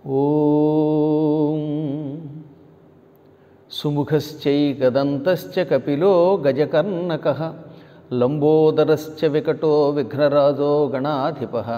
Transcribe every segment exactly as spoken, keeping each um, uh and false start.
ఓం సుముఖశ్చైకదంతశ్చ కపిలో గజకర్ణకః లంబోదరశ్చ వికటో విఘ్నరాజో గణాధిపః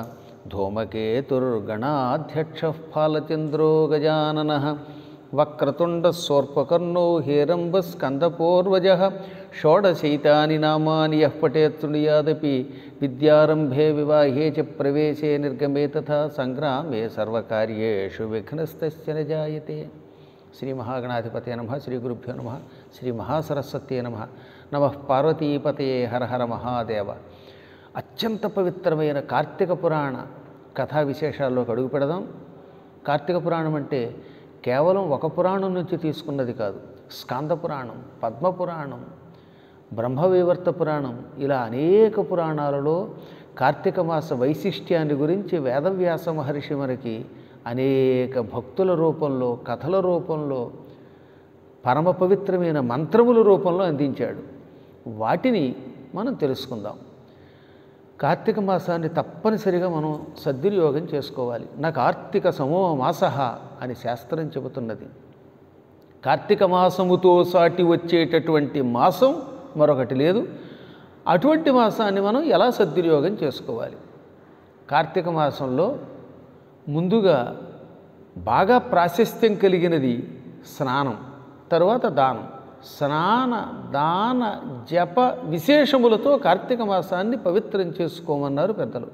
ధూమకేతుర్గణాధ్యక్షః ఫాలచంద్రో గజాననః వక్రతుండస్సోర్పకర్ణో హేరంబస్కందపూర్వజः షోడశైతాని నామాని యః పఠేత్ శృణుయాదపి విద్యారంభే వివాహే చ ప్రవేశే నిర్గమే తథా సంగ్రామే సర్వకార్యేషు విఘ్నస్తస్య న జాయతే. శ్రీ మహాగణాధిపతే నమః. శ్రీ గురుభ్యో నమః. శ్రీ మహాసరస్వత్యే నమః. నమః పార్వతీపతయే హర హర మహాదేవ. అత్యంత పవిత్రమైన కార్తీక పురాణ కథా విశేషాల్లోకి అడుగు పెడదాం. కార్తీక పురాణం అంటే కేవలం ఒక పురాణం నుంచి తీసుకున్నది కాదు. స్కాంద పురాణం, పద్మపురాణం, బ్రహ్మవైవర్త పురాణం, ఇలా అనేక పురాణాలలో కార్తీక మాస వైశిష్ట్యాన్ని గురించి వేదవ్యాస మహర్షి మనకి అనేక భక్తుల రూపంలో, కథల రూపంలో, పరమ పవిత్రమైన మంత్రముల రూపంలో అందించాడు. వాటిని మనం తెలుసుకుందాం. కార్తీక మాసాన్ని తప్పనిసరిగా మనం సద్వినియోగం చేసుకోవాలి. నా కార్తీక సమో మాసః అని శాస్త్రం చెబుతున్నది. కార్తీక మాసముతో సాటి వచ్చేటటువంటి మాసం మరొకటి లేదు. అటువంటి మాసాన్ని మనం ఎలా సద్వినియోగం చేసుకోవాలి? కార్తీక మాసంలో ముందుగా బాగా ప్రాశస్త్యం కలిగినది స్నానం, తరువాత దానం. స్నాన దాన జప విశేషములతో కార్తీక మాసాన్ని పవిత్రం చేసుకోమన్నారు పెద్దలు.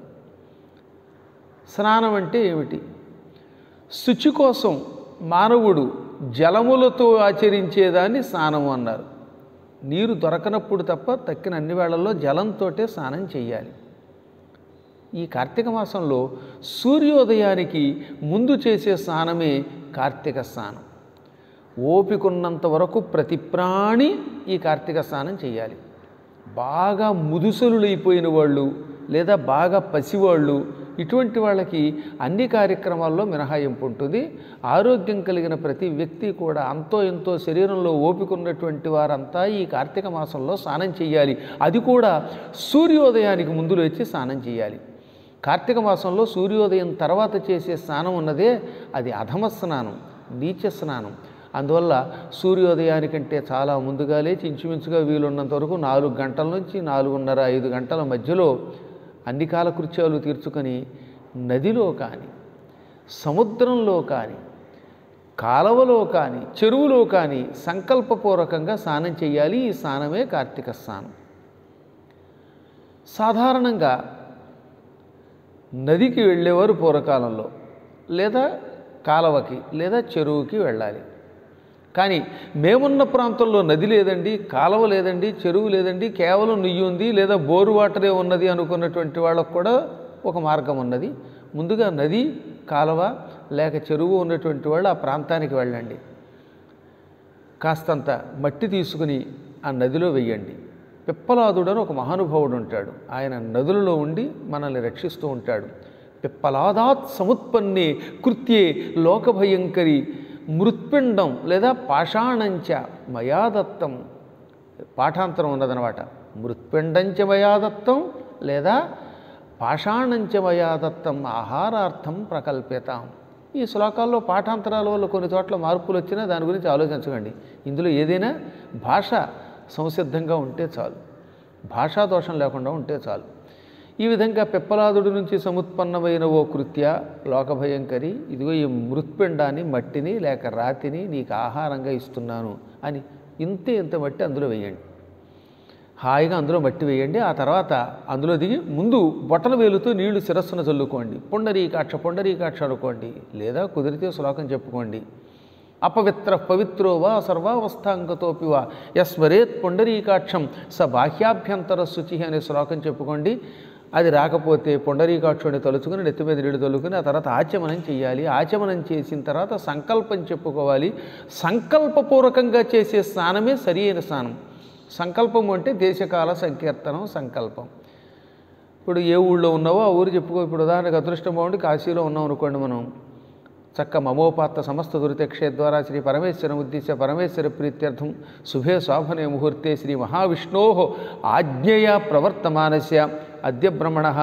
స్నానం అంటే ఏమిటి? శుచి కోసం మానవుడు జలములతో ఆచరించేదాన్ని స్నానము అన్నారు. నీరు దొరకనప్పుడు తప్ప తక్కిన అన్ని వేళల్లో జలంతో స్నానం చేయాలి. ఈ కార్తీక మాసంలో సూర్యోదయానికి ముందు చేసే స్నానమే కార్తీక స్నానం. ఓపికన్నంత వరకు ప్రతి ప్రాణి ఈ కార్తీక స్నానం చేయాలి. బాగా ముదుసలులైపోయిన వాళ్ళు లేదా బాగా పసివాళ్ళు, ఇటువంటి వాళ్ళకి అన్ని కార్యక్రమాల్లో మినహాయింపు ఉంటుంది. ఆరోగ్యం కలిగిన ప్రతి వ్యక్తి కూడా అంతో ఎంతో శరీరంలో ఓపిక ఉన్నటువంటి వారంతా ఈ కార్తీక మాసంలో స్నానం చేయాలి. అది కూడా సూర్యోదయానికి ముందు లేచి స్నానం చేయాలి. కార్తీక మాసంలో సూర్యోదయం తర్వాత చేసే స్నానం ఉన్నదే అది అధమ స్నానం, నీచ స్నానం. అందువల్ల సూర్యోదయానికంటే చాలా ముందుగా లేచి ఇంచుమించుగా వీలున్నంత వరకు నాలుగు గంటల నుంచి నాలుగున్నర ఐదు గంటల మధ్యలో అన్ని కాలకృత్యాలు తీర్చుకొని నదిలో కానీ, సముద్రంలో కానీ, కాలవలో కానీ, చెరువులో కానీ సంకల్పపూర్వకంగా స్నానం చేయాలి. ఈ స్నానమే కార్తీక స్నానం. సాధారణంగా నదికి వెళ్ళేవారు పూర్వకాలంలో లేదా కాలవకి లేదా చెరువుకి వెళ్ళాలి. కానీ మేమున్న ప్రాంతంలో నది లేదండి, కాలువ లేదండి, చెరువు లేదండి, కేవలం నుయ్యి ఉంది లేదా బోరు వాటరే ఉన్నది అనుకున్నటువంటి వాళ్ళకు కూడా ఒక మార్గం ఉన్నది. ముందుగా నది, కాలువ లేక చెరువు ఉన్నటువంటి వాళ్ళు ఆ ప్రాంతానికి వెళ్ళండి. కాస్తంత మట్టి తీసుకుని ఆ నదిలో వెయ్యండి. పిప్పలాదుడు అని ఒక మహానుభావుడు ఉంటాడు. ఆయన నదులలో ఉండి మనల్ని రక్షిస్తూ ఉంటాడు. పిప్పలాదాత్ సముత్పన్నే కృత్యే లోకభయంకరి మృత్పిండం లేదా పాషాణంచ మయాదత్తం. పాఠాంతరం ఉన్నదనమాట. మృత్పిండంచ మయాదత్తం లేదా పాషాణంచ మయాదత్తం ఆహారార్థం ప్రకల్పితాం. ఈ శ్లోకాల్లో పాఠాంతరాల వల్ల కొన్ని చోట్ల మార్పులు వచ్చినా దాని గురించి ఆలోచించకండి. ఇందులో ఏదైనా భాష సంసిద్ధంగా ఉంటే చాలు, భాషా దోషం లేకుండా ఉంటే చాలు. ఈ విధంగా పిప్పలాదుడి నుంచి సముత్పన్నమైన ఓ కృత్య లోకభయంకరి, ఇదిగో ఈ మృత్పిండాన్ని, మట్టిని లేక రాతిని నీకు ఆహారంగా ఇస్తున్నాను అని ఇంతే ఇంత మట్టి అందులో వేయండి. హాయిగా అందులో మట్టి వేయండి. ఆ తర్వాత అందులో దిగి ముందు బొట్టల వేలుతో నీళ్లు శిరస్సును చల్లుకోండి. పొండరీకాక్ష పొండరీకాక్ష అనుకోండి, లేదా కుదిరితే శ్లోకం చెప్పుకోండి. అపవిత్ర పవిత్రో వా సర్వావస్థాంగతోపి వా యస్మరేత్ పొండరీకాక్షం స బాహ్యాభ్యంతర శుచి అనే శ్లోకం చెప్పుకోండి. అది రాకపోతే పొండరీకాక్షుడిని తలుచుకుని నెత్తి మీద నీళ్ళు తలుచుకుని ఆ తర్వాత ఆచమనం చేయాలి. ఆచమనం చేసిన తర్వాత సంకల్పం చెప్పుకోవాలి. సంకల్పపూర్వకంగా చేసే స్నానమే సరి అయిన స్నానం. సంకల్పం అంటే దేశకాల సంకీర్తనం సంకల్పం. ఇప్పుడు ఏ ఊళ్ళో ఉన్నావో ఆ ఊరు చెప్పుకో. ఇప్పుడు ఉదాహరణకు అదృష్టం బాగుండి కాశీలో ఉన్నాం అనుకోండి, మనం చక్క మమోపాత్త సమస్త దురితక్షే ద్వారా శ్రీ పరమేశ్వరం ఉద్దేశ్య పరమేశ్వర ప్రీత్యర్థం శుభే శోభనే ముహూర్తే శ్రీ మహావిష్ణో ఆజ్ఞయ ప్రవర్తమానస్య అద్య బ్రహ్మణ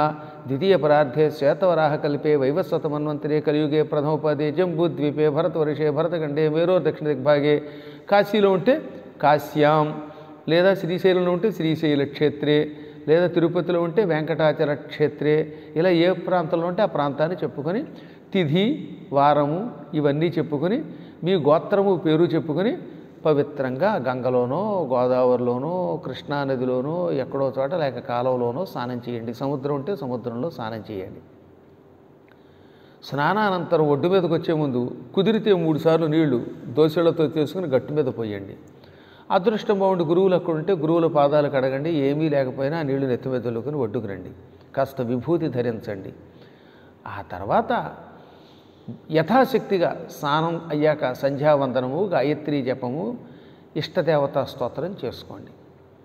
ద్వితీయ పరార్థే శ్వేతవరాహ కల్పే వైవస్వత మన్వంతరే కలియుగే ప్రథమోపాదే జంబూద్వీపే భరతవర్షే భరతఖండే మేరో దక్షిణ దిగ్భాగే కాశీలో ఉంటే కాశ్యాం, లేదా శ్రీశైలంలో ఉంటే శ్రీశైల క్షేత్రే, లేదా తిరుపతిలో ఉంటే వెంకటాచల క్షేత్రే, ఇలా ఏ ప్రాంతంలో ఉంటే ఆ ప్రాంతాన్ని చెప్పుకొని తిథి వారము ఇవన్నీ చెప్పుకొని మీ గోత్రము పేరు చెప్పుకొని పవిత్రంగా గంగలోనో గోదావరిలోనో కృష్ణానదిలోనో ఎక్కడో చోట లేక కాలువలోనో స్నానం చేయండి. సముద్రం ఉంటే సముద్రంలో స్నానం చేయండి. స్నానానంతరం ఒడ్డు మీదకి వచ్చే ముందు కుదిరితే మూడు సార్లు నీళ్లు దోశలతో తీసుకుని గట్టు మీద పోయండి. అదృష్టం బాగుండి గురువులు అక్కడ ఉంటే గురువుల పాదాలు కడగండి. ఏమీ లేకపోయినా ఆ నీళ్లు నెత్తి మీద చల్లుకొని ఒడ్డుకు రండి. కాస్త విభూతి ధరించండి. ఆ తర్వాత యథాశక్తిగా స్నానం అయ్యాక సంధ్యావందనము, గాయత్రీ జపము, ఇష్టదేవతా స్తోత్రం చేసుకోండి.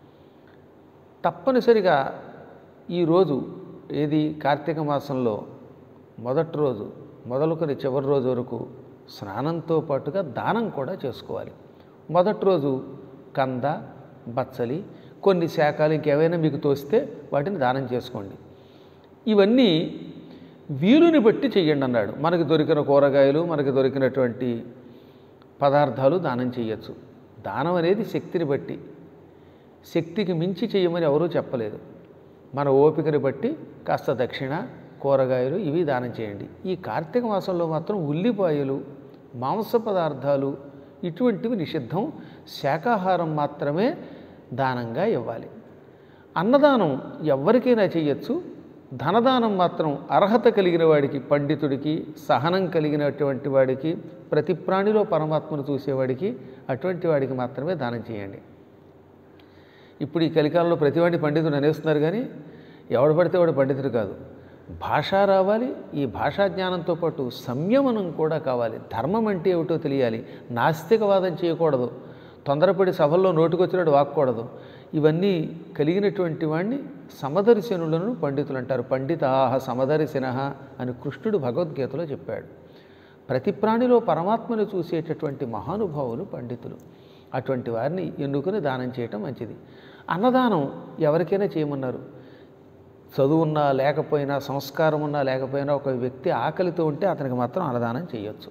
తప్పనిసరిగా ఈరోజు ఏది కార్తీక మాసంలో మొదటి రోజు మొదలుకొని చివరి రోజు వరకు స్నానంతో పాటుగా దానం కూడా చేసుకోవాలి. మొదటి రోజు కంద, బచ్చలి, కొన్ని శాఖలు ఇంకేవైనా మీకు తోస్తే వాటిని దానం చేసుకోండి. ఇవన్నీ వీలుని బట్టి చెయ్యండి అన్నాడు. మనకి దొరికిన కూరగాయలు, మనకి దొరికినటువంటి పదార్థాలు దానం చేయొచ్చు. దానం అనేది శక్తిని బట్టి, శక్తికి మించి చేయమని ఎవరూ చెప్పలేదు. మన ఓపికని బట్టి కాస్త దక్షిణ, కూరగాయలు ఇవి దానం చేయండి. ఈ కార్తీక మాసంలో మాత్రం ఉల్లిపాయలు, మాంస పదార్థాలు ఇటువంటివి నిషిద్ధం. శాకాహారం మాత్రమే దానంగా ఇవ్వాలి. అన్నదానం ఎవరికైనా చేయొచ్చు. ధనదానం మాత్రం అర్హత కలిగిన వాడికి, పండితుడికి, సహనం కలిగినటువంటి వాడికి, ప్రతి ప్రాణిలో పరమాత్మను చూసేవాడికి, అటువంటి వాడికి మాత్రమే దానం చేయండి. ఇప్పుడు ఈ కలికాలంలో ప్రతివాడిని పండితుడు అనేస్తున్నారు, కానీ ఎవడు పడితే వాడు పండితుడు కాదు. భాష రావాలి. ఈ భాషా జ్ఞానంతో పాటు సంయమనం కూడా కావాలి. ధర్మం అంటే ఏమిటో తెలియాలి. నాస్తికవాదం చేయకూడదు. తొందరపడి సభల్లో నోటుకొచ్చినట్టు వాక్కూడదు. ఇవన్నీ కలిగినటువంటి వాడిని సమదర్శనులను పండితులు అంటారు. పండితాహ సమదర్శినః అని కృష్ణుడు భగవద్గీతలో చెప్పాడు. ప్రతి ప్రాణిలో పరమాత్మను చూసేటటువంటి మహానుభావులు పండితులు. అటువంటి వారిని ఎన్నుకొని దానం చేయటం మంచిది. అన్నదానం ఎవరికైనా చేయమన్నారు. చదువున్నా లేకపోయినా, సంస్కారం ఉన్నా లేకపోయినా, ఒక వ్యక్తి ఆకలితో ఉంటే అతనికి మాత్రం అన్నదానం చేయొచ్చు.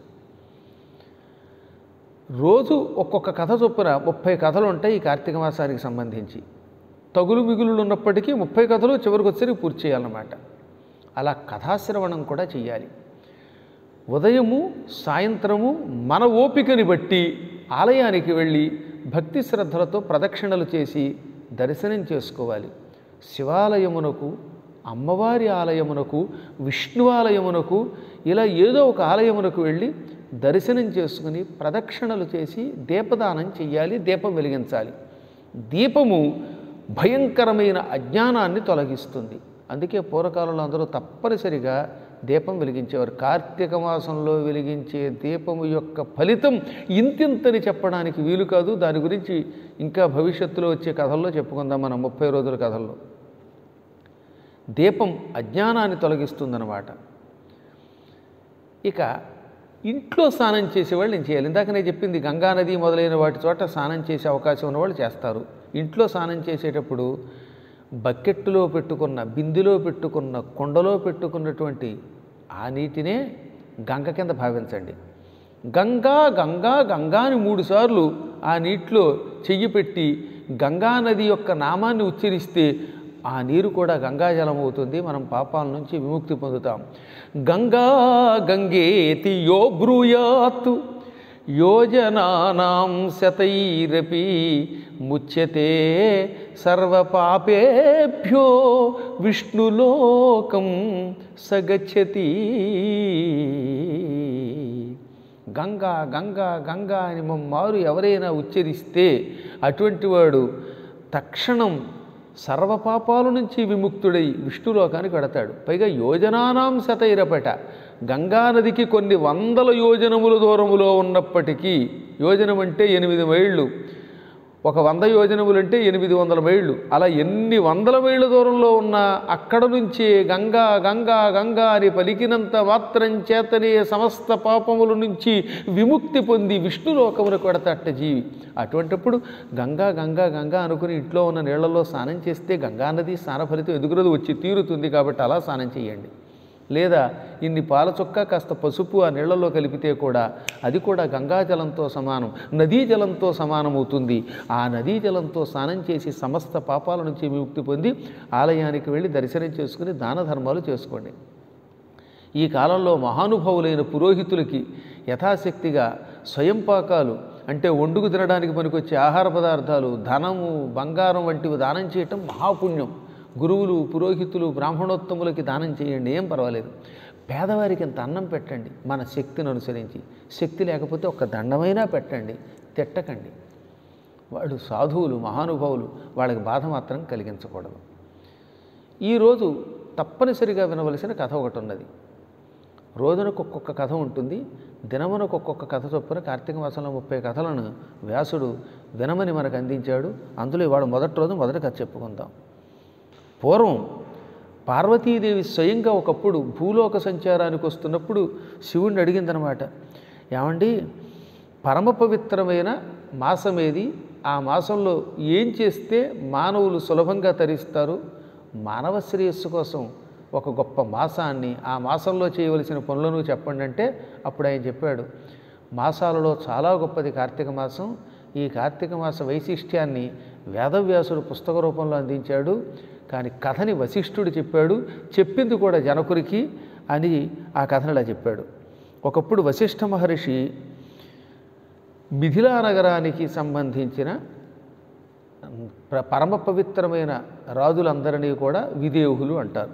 రోజు ఒక్కొక్క కథ చొప్పున ముప్పై కథలు ఉంటాయి ఈ కార్తీక మాసానికి సంబంధించి. తగులు మిగులు ఉన్నప్పటికీ ముప్పై కథలు చివరికి వచ్చేసరికి పూర్తి చేయాలన్నమాట. అలా కథాశ్రవణం కూడా చేయాలి. ఉదయము సాయంత్రము మన ఓపికని బట్టి ఆలయానికి వెళ్ళి భక్తి శ్రద్ధలతో ప్రదక్షిణలు చేసి దర్శనం చేసుకోవాలి. శివాలయమునకు, అమ్మవారి ఆలయమునకు, విష్ణువాలయమునకు, ఇలా ఏదో ఒక ఆలయమునకు వెళ్ళి దర్శనం చేసుకుని ప్రదక్షిణలు చేసి దీపదానం చెయ్యాలి. దీపం వెలిగించాలి. దీపము భయంకరమైన అజ్ఞానాన్ని తొలగిస్తుంది. అందుకే పూర్వకాలంలో అందరూ తప్పనిసరిగా దీపం వెలిగించేవారు. కార్తీక మాసంలో వెలిగించే దీపము యొక్క ఫలితం ఇంతింతని చెప్పడానికి వీలు కాదు. దాని గురించి ఇంకా భవిష్యత్తులో వచ్చే కథల్లో చెప్పుకుందాం మనం, ముప్పై రోజుల కథల్లో. దీపం అజ్ఞానాన్ని తొలగిస్తుందన్నమాట. ఇక ఇంట్లో స్నానం చేసేవాళ్ళు ఏం చేయాలి? ఇందాక నేను చెప్పింది గంగానది మొదలైన వాటి చోట స్నానం చేసే అవకాశం ఉన్నవాళ్ళు చేస్తారు. ఇంట్లో స్నానం చేసేటప్పుడు బకెట్లో పెట్టుకున్న, బిందులో పెట్టుకున్న, కుండలో పెట్టుకున్నటువంటి ఆ నీటినే గంగ కింద భావించండి. గంగా గంగా గంగా అని మూడుసార్లు ఆ నీటిలో చెయ్యి పెట్టి గంగానది యొక్క నామాన్ని ఉచ్చరిస్తే ఆ నీరు కూడా గంగాజలం అవుతుంది. మనం పాపాల నుంచి విముక్తి పొందుతాం. గంగా గంగేతి యో బ్రూయాత్ యోజనానాం శతైరపి ముచ్యతే సర్వపాపేభ్యో విష్ణులోకం సగచ్చతి. గంగా గంగా గంగా అని మమ్మారు ఎవరైనా ఉచ్చరిస్తే అటువంటి వాడు తక్షణం సర్వపాపాల నుంచి విముక్తుడై విష్ణులోకానికి వెడతాడు. పైగా యోజనానాం శతైరపట, గంగానదికి కొన్ని వందల యోజనముల దూరములో ఉన్నప్పటికీ, యోజనం అంటే ఎనిమిది మైళ్ళు, ఒక వంద యోజనములు అంటే ఎనిమిది వందల మైళ్ళు. అలా ఎన్ని వందల మైళ్ళ దూరంలో ఉన్న అక్కడ నుంచి గంగా గంగా గంగా అని పలికినంత మాత్రం చేతనే సమస్త పాపముల నుంచి విముక్తి పొంది విష్ణులోకమును కొడతట్ట జీవి. అటువంటిప్పుడు గంగా గంగా గంగా అనుకుని ఇంట్లో ఉన్న నీళ్లలో స్నానం చేస్తే గంగా నది స్నాన ఫలితం ఎదుగురదు వచ్చి తీరుతుంది. కాబట్టి అలా స్నానం చేయండి. లేదా ఇన్ని పాల చుక్క కాస్త పసుపు ఆ నీళ్లలో కలిపితే కూడా అది కూడా గంగాజలంతో సమానం, నదీ జలంతో సమానమవుతుంది. ఆ నదీ జలంతో స్నానం చేసి సమస్త పాపాల నుంచి విముక్తి పొంది ఆలయానికి వెళ్ళి దర్శనం చేసుకుని దాన ధర్మాలు చేసుకోండి. ఈ కాలంలో మహానుభావులైన పురోహితులకి యథాశక్తిగా స్వయం పాకాలు అంటే వండుకు తినడానికి పనికొచ్చే ఆహార పదార్థాలు, ధనము, బంగారం వంటివి దానం చేయటం మహాపుణ్యం. గురువులు, పురోహితులు, బ్రాహ్మణోత్తములకి దానం చేయండి, ఏం పర్వాలేదు. పేదవారికి ఇంత అన్నం పెట్టండి మన శక్తిని అనుసరించి. శక్తి లేకపోతే ఒక్క దండమైనా పెట్టండి, తిట్టకండి. వాడు సాధువులు, మహానుభావులు, వాళ్ళకి బాధ మాత్రం కలిగించకూడదు. ఈరోజు తప్పనిసరిగా వినవలసిన కథ ఒకటి ఉన్నది. రోజునకు ఒక్కొక్క కథ ఉంటుంది. దినమునకు ఒక్కొక్క కథ చొప్పున కార్తీక మాసంలో ముప్పై కథలను వ్యాసుడు వినమని మనకు అందించాడు. అందులో ఇవాళ మొదటి రోజు మొదటి కథ చెప్పుకుందాం. పూర్వం పార్వతీదేవి స్వయంగా ఒకప్పుడు భూలోక సంచారానికి వస్తున్నప్పుడు శివుణ్ణి అడిగిందనమాట, ఏమండి పరమ పవిత్రమైన మాసం ఏది? ఆ మాసంలో ఏం చేస్తే మానవులు సులభంగా తరిస్తారు? మానవ శ్రేయస్సు కోసం ఒక గొప్ప మాసాన్ని, ఆ మాసంలో చేయవలసిన పనులను చెప్పండి అంటే అప్పుడు ఆయన చెప్పాడు, మాసాలలో చాలా గొప్పది కార్తీక మాసం. ఈ కార్తీక మాస వైశిష్ట్యాన్ని వేదవ్యాసుడు పుస్తక రూపంలో అందించాడు. కానీ కథని వశిష్ఠుడు చెప్పాడు, చెప్పింది కూడా జనకునికి అని ఆ కథను ఇలా చెప్పాడు. ఒకప్పుడు వశిష్ఠ మహర్షి మిథిలా నగరానికి సంబంధించిన పరమ పవిత్రమైన రాజులందరినీ కూడా విదేహులు అంటారు.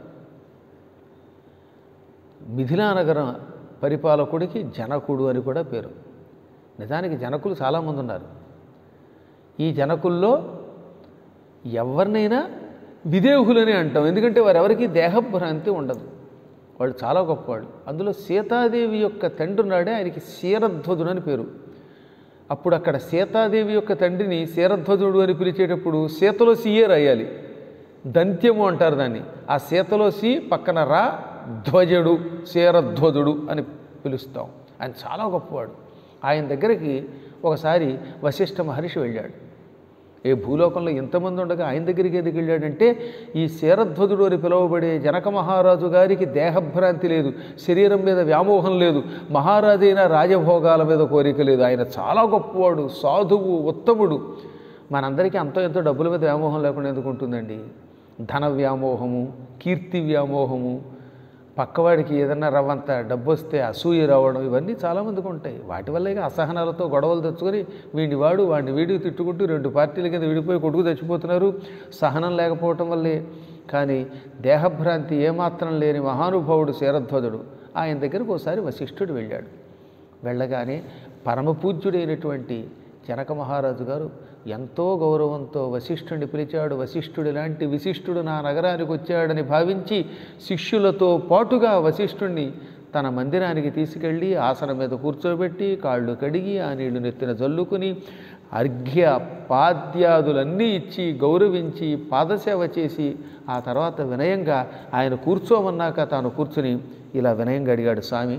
మిథిలా నగరం పరిపాలకుడికి జనకుడు అని కూడా పేరు. నిజానికి జనకులు చాలామంది ఉన్నారు. ఈ జనకుల్లో ఎవరినైనా విదేహులని అంటాం, ఎందుకంటే వారెవరికి దేహభ్రాంతి ఉండదు. వాళ్ళు చాలా గొప్పవాళ్ళు. అందులో సీతాదేవి యొక్క తండ్రి ఉన్నాడే ఆయనకి శీరధ్వజుడు అని పేరు. అప్పుడు అక్కడ సీతాదేవి యొక్క తండ్రిని శీరధ్వజుడు అని పిలిచేటప్పుడు సీతలో సీయే రాయాలి, దంత్యము అంటారు దాన్ని. ఆ సీతలో సి పక్కన రా, ధ్వజుడు, శీరధ్వజుడు అని పిలుస్తాం. ఆయన చాలా గొప్పవాడు. ఆయన దగ్గరికి ఒకసారి వశిష్ఠ మహర్షి వెళ్ళాడు. ఏ భూలోకంలో ఎంతమంది ఉండగా ఆయన దగ్గరికి ఎందుకు వెళ్ళాడంటే, ఈ శీరధ్వజుడు అని పిలువబడే జనక మహారాజు గారికి దేహభ్రాంతి లేదు, శరీరం మీద వ్యామోహం లేదు, మహారాజైన రాజభోగాల మీద కోరిక లేదు. ఆయన చాలా గొప్పవాడు, సాధువు, ఉత్తముడు. మనందరికీ అంతో ఎంతో డబ్బుల మీద వ్యామోహం లేకుండా ఎందుకు ఉంటుందండి? ధన వ్యామోహము, కీర్తి వ్యామోహము, పక్కవాడికి ఏదన్నా రవ్వంత డబ్బు వస్తే అసూయ రావడం, ఇవన్నీ చాలామందికి ఉంటాయి. వాటి వల్ల ఇక అసహనాలతో గొడవలు తెచ్చుకొని వీడిని వాడు వాడిని వీడికి తిట్టుకుంటూ రెండు పార్టీల కింద విడిపోయి కొడుకు తెచ్చిపోతున్నారు. సహనం లేకపోవటం వల్లే. కానీ దేహభ్రాంతి ఏమాత్రం లేని మహానుభావుడు శీరధ్వజుడు. ఆయన దగ్గరకు ఒకసారి వశిష్ఠుడు వెళ్ళాడు. వెళ్ళగానే పరమపూజ్యుడైనటువంటి జనక మహారాజు గారు ఎంతో గౌరవంతో వశిష్ఠుడిని పిలిచాడు. వశిష్ఠుడి లాంటి విశిష్టుడు నా నగరానికి వచ్చాడని భావించి శిష్యులతో పాటుగా వశిష్ఠుడిని తన మందిరానికి తీసుకెళ్ళి ఆసనం మీద కూర్చోబెట్టి కాళ్ళు కడిగి ఆ నీళ్లు నెత్తిన జల్లుకుని అర్ఘ్య పాద్యాదులన్నీ ఇచ్చి గౌరవించి పాదసేవ చేసి ఆ తర్వాత వినయంగా ఆయన కూర్చోమన్నాక తాను కూర్చుని ఇలా వినయంగా అడిగాడు, స్వామి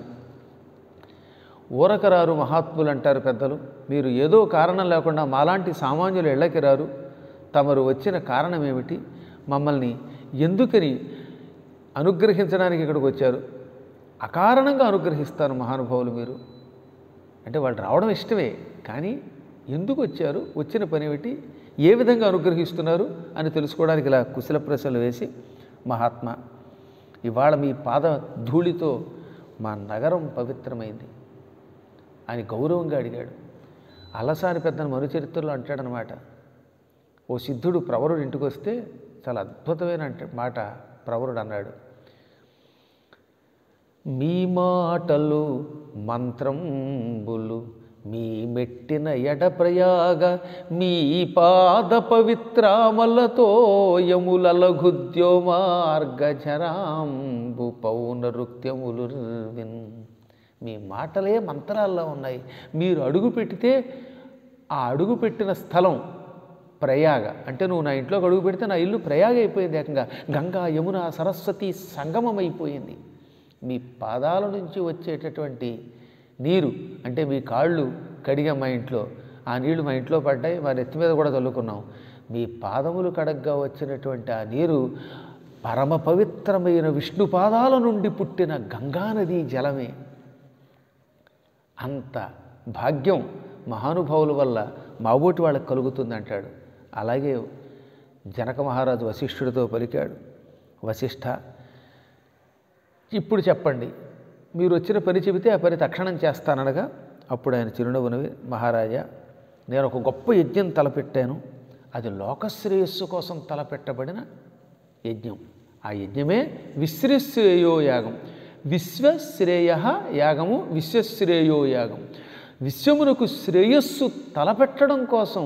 ఊరకరారు మహాత్ములు అంటారు పెద్దలు, మీరు ఏదో కారణం లేకుండా మాలాంటి సామాన్యులు ఇళ్ళకి రారు, తమరు వచ్చిన కారణం ఏమిటి? మమ్మల్ని ఎందుకని అనుగ్రహించడానికి ఇక్కడికి వచ్చారు? అకారణంగా అనుగ్రహిస్తారు మహానుభావులు మీరు అంటే. వాళ్ళు రావడం ఇష్టమే, కానీ ఎందుకు వచ్చారు, వచ్చిన పని ఏమిటి, ఏ విధంగా అనుగ్రహిస్తున్నారు అని తెలుసుకోవడానికి ఇలా కుశల ప్రశ్నలు వేసి, మహాత్మా ఇవాళ మీ పాద ధూళితో మా నగరం పవిత్రమైంది అని గౌరవంగా అడిగాడు. అలసాని పెద్దను మనుచరిత్రలో అంటాడనమాట, ఓ సిద్ధుడు ప్రవరుడు ఇంటికి వస్తే చాలా అద్భుతమైన అంటే మాట ప్రవరుడు అన్నాడు, మీ మాటలు మంత్రంబులు మీ మెట్టిన ఎడప్రయాగ మీ పాద పవిత్రామలతో యములలఘుద్యో మార్గజరాంబు పౌనరుక్త్యములు విన్. మీ మాటలే మంత్రాల్లో ఉన్నాయి. మీరు అడుగు పెట్టితే ఆ అడుగు పెట్టిన స్థలం ప్రయాగ అంటే నువ్వు నా ఇంట్లోకి అడుగు పెడితే నా ఇల్లు ప్రయాగ అయిపోయింది, ఏకంగా గంగా యమున సరస్వతి సంగమం అయిపోయింది. మీ పాదాల నుంచి వచ్చేటటువంటి నీరు అంటే మీ కాళ్ళు కడిగాం మా ఇంట్లో, ఆ నీళ్లు మా ఇంట్లో పడ్డాయి, మా నెత్తి మీద కూడా చల్లుకున్నాం. మీ పాదములు కడగ్గా వచ్చినటువంటి ఆ నీరు పరమ పవిత్రమైన విష్ణు పాదాల నుండి పుట్టిన గంగానది జలమే. అంత భాగ్యం మహానుభావుల వల్ల మాబోటి వాళ్ళకి కలుగుతుంది అంటాడు. అలాగే జనక మహారాజు వశిష్ఠుడితో పలికాడు, వశిష్ఠ ఇప్పుడు చెప్పండి, మీరు వచ్చిన పని చెబితే ఆ పని తక్షణం చేస్తాననగా అప్పుడు ఆయన చిరునవ్వునవి, మహారాజా నేను ఒక గొప్ప యజ్ఞం తలపెట్టాను, అది లోకశ్రేయస్సు కోసం తలపెట్టబడిన యజ్ఞం. ఆ యజ్ఞమే విశ్వశ్రేయో యాగం. విశ్వశ్రేయ యాగము విశ్వశ్రేయో యాగం. విశ్వమునకు శ్రేయస్సు తలపెట్టడం కోసం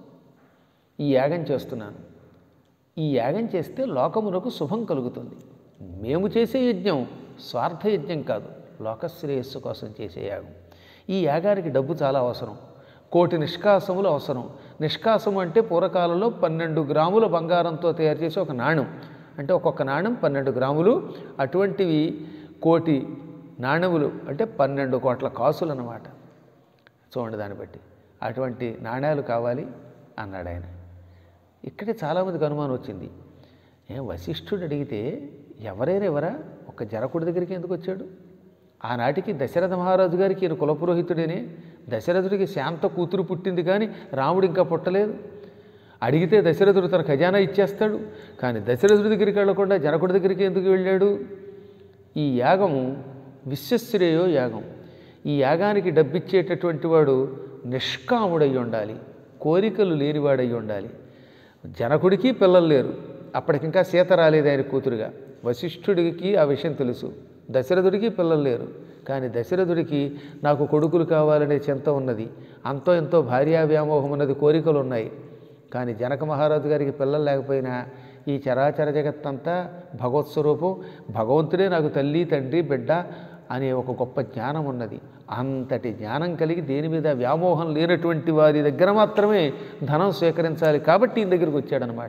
ఈ యాగం చేస్తున్నాను. ఈ యాగం చేస్తే లోకమునకు శుభం కలుగుతుంది. మేము చేసే యజ్ఞం స్వార్థయజ్ఞం కాదు, లోకశ్రేయస్సు కోసం చేసే యాగం. ఈ యాగానికి డబ్బు చాలా అవసరం, కోటి నిష్కాసములు అవసరం. నిష్కాసము అంటే పూర్వకాలంలో పన్నెండు గ్రాముల బంగారంతో తయారు చేసే ఒక నాణ్యం, అంటే ఒక్కొక్క నాణ్యం పన్నెండు గ్రాములు, అటువంటివి కోటి నాణ్యములు అంటే పన్నెండు కోట్ల కాసులు అన్నమాట. చూడండి దాన్ని బట్టి అటువంటి నాణ్యాలు కావాలి అన్నాడు ఆయన. ఇక్కడే చాలామందికి అనుమానం వచ్చింది, ఏం వశిష్ఠుడు అడిగితే ఎవరైనా ఎవరా ఒక జనకుడి దగ్గరికి ఎందుకు వచ్చాడు? ఆనాటికి దశరథ మహారాజు గారికి ఈయన కులపురోహితుడేనే, దశరథుడికి శాంత కూతురు పుట్టింది కానీ రాముడు ఇంకా పుట్టలేదు. అడిగితే దశరథుడు తన ఖజానా ఇచ్చేస్తాడు, కానీ దశరథుడి దగ్గరికి వెళ్ళకుండా జనకుడి దగ్గరికి ఎందుకు వెళ్ళాడు? ఈ యాగము విశ్వశ్రేయో యాగం. ఈ యాగానికి డబ్బిచ్చేటటువంటి వాడు నిష్కాముడై ఉండాలి, కోరికలు లేనివాడై ఉండాలి. జనకుడికి పిల్లలు లేరు, అప్పటికింకా సీత రాలేదు ఆయన కూతురుగా. వశిష్ఠుడికి ఆ విషయం తెలుసు. దశరథుడికి పిల్లలు లేరు, కానీ దశరథుడికి నాకు కొడుకులు కావాలనే చింత ఉన్నది, అంతో ఎంతో భార్యా వ్యామోహం ఉన్నది, కోరికలు ఉన్నాయి. కానీ జనక మహారాజు గారికి పిల్లలు లేకపోయినా ఈ చరాచర జగత్తంతా భగవత్స్వరూపం, భగవంతుడే నాకు తల్లి తండ్రి బిడ్డ అనే ఒక గొప్ప జ్ఞానం ఉన్నది. అంతటి జ్ఞానం కలిగి దేని మీద వ్యామోహం లేనటువంటి వారి దగ్గర మాత్రమే ధనం స్వీకరించాలి. కాబట్టి ఈయన దగ్గరికి వచ్చాడనమాట.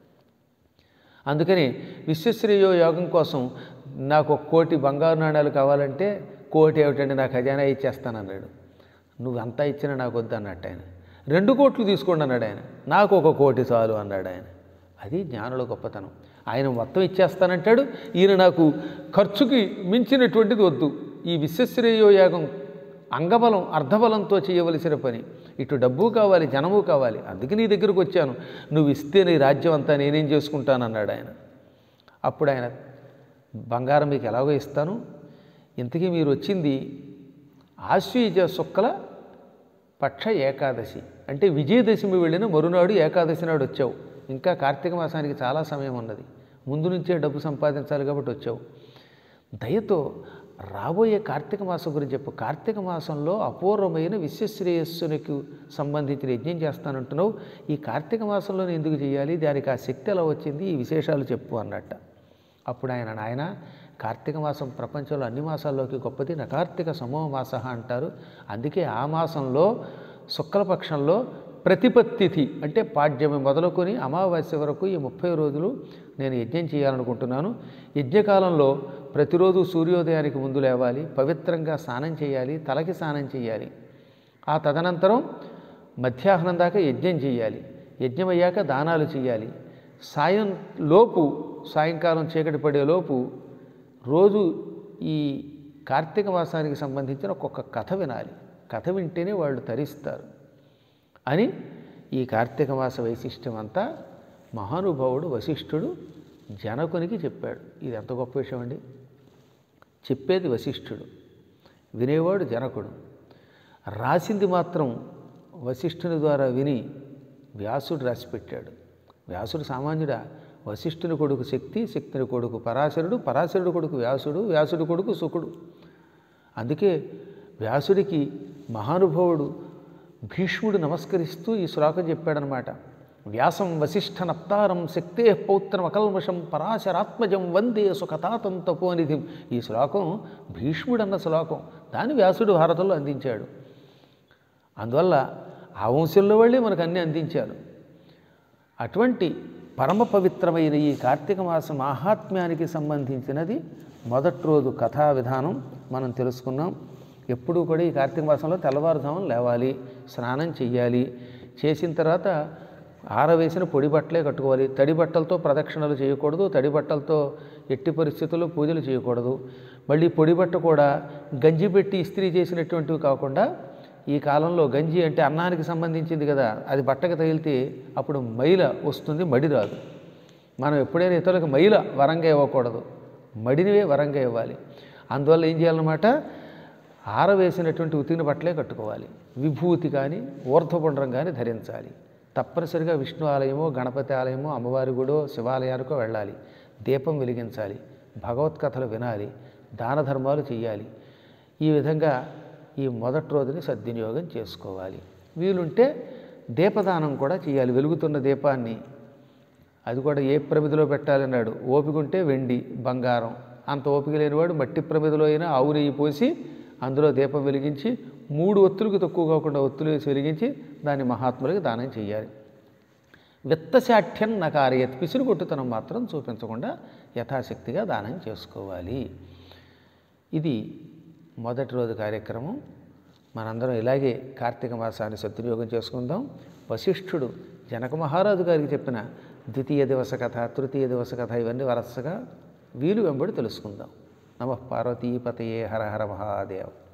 అందుకని విశ్వశ్రేయో యోగం కోసం నాకు ఒక కోటి బంగారు నాణ్యాలు కావాలంటే, కోటి ఏమిటండి నా ఖజానా ఇచ్చేస్తానన్నాడు. నువ్వు అంతా ఇచ్చినా నాకు వద్దు అన్నట్టు ఆయన. రెండు కోట్లు తీసుకోండి అన్నాడు ఆయన. నాకు ఒక కోటి చాలు అన్నాడు ఆయన. అది జ్ఞానుల గొప్పతనం. ఆయన మొత్తం ఇచ్చేస్తానంటాడు, ఈయన నాకు ఖర్చుకి మించినటువంటిది వద్దు. ఈ విశ్వశ్రేయో యాగం అంగబలం అర్ధబలంతో చేయవలసిన పని, ఇటు డబ్బు కావాలి జనము కావాలి, అందుకే నీ దగ్గరకు వచ్చాను, నువ్వు ఇస్తే నీ రాజ్యం అంతా నేనేం చేసుకుంటానన్నాడు ఆయన. అప్పుడు ఆయన, బంగారం మీకు ఎలాగో ఇస్తాను, ఇంతకీ మీరు వచ్చింది ఆశ్వీజ శుక్ల పక్ష ఏకాదశి అంటే విజయదశమి వెళ్ళిన మరునాడు ఏకాదశి నాడు వచ్చావు. ఇంకా కార్తీక మాసానికి చాలా సమయం ఉన్నది, ముందు నుంచే డబ్బు సంపాదించాలి కాబట్టి వచ్చావు. దయతో రాబోయే కార్తీక మాసం గురించి చెప్పు. కార్తీక మాసంలో అపూర్వమైన విశ్వశ్రేయస్సునికి సంబంధించిన యజ్ఞం చేస్తానంటున్నావు, ఈ కార్తీక మాసంలో ఎందుకు చేయాలి, దానికి ఆ శక్తి ఎలా వచ్చింది, ఈ విశేషాలు చెప్పు అన్నట్ట. అప్పుడు ఆయన, నాయన కార్తీక మాసం ప్రపంచంలో అన్ని మాసాల్లోకి గొప్పది, నకార్తీక సమో మాస అంటారు. అందుకే ఆ మాసంలో శుక్లపక్షంలో ప్రతిపత్తిథి అంటే పాడ్యమి మొదలుకొని అమావాస్య వరకు ఈ ముప్పై రోజులు నేను యజ్ఞం చేయాలనుకుంటున్నాను. యజ్ఞకాలంలో ప్రతిరోజు సూర్యోదయానికి ముందు లేవాలి, పవిత్రంగా స్నానం చేయాలి, తలకి స్నానం చేయాలి. ఆ తదనంతరం మధ్యాహ్నం దాకా యజ్ఞం చేయాలి, యజ్ఞం అయ్యాక దానాలు చేయాలి. సాయం లోపు సాయంకాలం చీకటి పడేలోపు రోజు ఈ కార్తీక మాసానికి సంబంధించిన ఒక్కొక్క కథ వినాలి, కథ వింటేనే వాళ్ళు తరిస్తారు అని ఈ కార్తీక మాస వైశిష్ట్యం అంతా మహానుభావుడు వశిష్ఠుడు జనకునికి చెప్పాడు. ఇది ఎంత గొప్ప విషయం అండి. చెప్పేది వశిష్ఠుడు, వినేవాడు జనకుడు. రాసింది మాత్రం వశిష్ఠుని ద్వారా విని వ్యాసుడు రాసిపెట్టాడు. వ్యాసుడు సామాన్యుడా? వశిష్ఠుని కొడుకు శక్తి, శక్తిని కొడుకు పరాశరుడు, పరాశరుడు కొడుకు వ్యాసుడు, వ్యాసుడు కొడుకు శుకుడు. అందుకే వ్యాసుడికి మహానుభావుడు భీష్ముడు నమస్కరిస్తూ ఈ శ్లోకం చెప్పాడనమాట. వ్యాసం వశిష్ఠ నప్తారం శక్తే పౌత్రం అకల్మషం పరాశరాత్మజం వందే సుఖతాతం తపోనిధిం. ఈ శ్లోకం భీష్ముడు అన్న శ్లోకం, దాన్ని వ్యాసుడు భారతంలో అందించాడు. అందువల్ల ఆ వంశంలో వాళ్ళే మనకు అన్నీ అందించారు. అటువంటి పరమ పవిత్రమైన ఈ కార్తీక మాసం మాహాత్మ్యానికి సంబంధించినది మొదటి రోజు కథా విధానం మనం తెలుసుకున్నాం. ఎప్పుడూ కూడా ఈ కార్తీక మాసంలో తెల్లవారుజామున లేవాలి, స్నానం చెయ్యాలి. చేసిన తర్వాత ఆరవేసిన పొడి బట్టలే కట్టుకోవాలి. తడి బట్టలతో ప్రదక్షిణలు చేయకూడదు, తడి బట్టలతో ఎట్టి పరిస్థితుల్లో పూజలు చేయకూడదు. మళ్ళీ పొడి బట్ట కూడా గంజి పెట్టి ఇస్త్రీ చేసినటువంటివి కాకుండా, ఈ కాలంలో గంజి అంటే అన్నానికి సంబంధించింది కదా, అది బట్టకు తగిలితే అప్పుడు మైల వస్తుంది, మడి రాదు. మనం ఎప్పుడైనా ఇతరులకు మైల వరంగా ఇవ్వకూడదు, మడినివే వరంగా ఇవ్వాలి. అందువల్ల ఏం చేయాలన్నమాట, ఆరవేసినటువంటి ఉతికిన బట్టలే కట్టుకోవాలి. విభూతి కానీ ఊర్ధ్వపుండ్రం కానీ ధరించాలి. తప్పనిసరిగా విష్ణు ఆలయమో, గణపతి ఆలయమో, అమ్మవారి గుడో, శివాలయానికో వెళ్ళాలి. దీపం వెలిగించాలి, భగవత్కథలు వినాలి, దాన ధర్మాలు చేయాలి. ఈ విధంగా ఈ మొదటి రోజుని సద్వినియోగం చేసుకోవాలి. వీలుంటే దీపదానం కూడా చేయాలి. వెలుగుతున్న దీపాన్ని అది కూడా ఏ ప్రమిదిలో పెట్టాలన్నాడు. ఓపిక ఉంటే వెండి, బంగారం, అంత ఓపిక లేనివాడు మట్టి ప్రమిదిలో అయినా ఆవు నెయ్యి పోసి అందులో దీపం వెలిగించి మూడు ఒత్తులకు తక్కువ కాకుండా ఒత్తులు వేసి వెలిగించి దాన్ని మహాత్ములకి దానం చేయాలి. విత్తశాఠ్యం నకారయత్, పిసిరు కొట్టుతనం మాత్రం చూపించకుండా యథాశక్తిగా దానం చేసుకోవాలి. ఇది మొదటి రోజు కార్యక్రమం. మనందరం ఇలాగే కార్తీక మాసాన్ని సద్వినియోగం చేసుకుందాం. వశిష్ఠుడు జనక మహారాజు గారికి చెప్పిన ద్వితీయ దివస కథ, తృతీయ దివస కథ ఇవన్నీ వరసగా వీలు వెంబడి తెలుసుకుందాం. నమః పార్వతీపతయే హర హర మహాదేవ్.